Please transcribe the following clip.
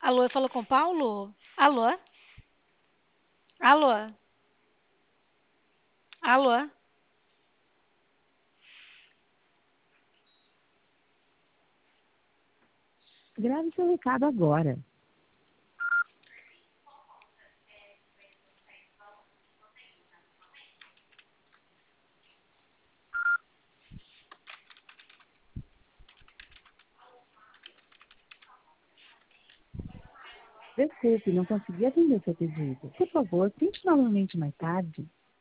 Alô, falou com o Paulo? Alô? Alô? Alô? Grave seu recado agora. Desculpe, não consegui atender seu pedido. Por favor, tente novamente mais tarde.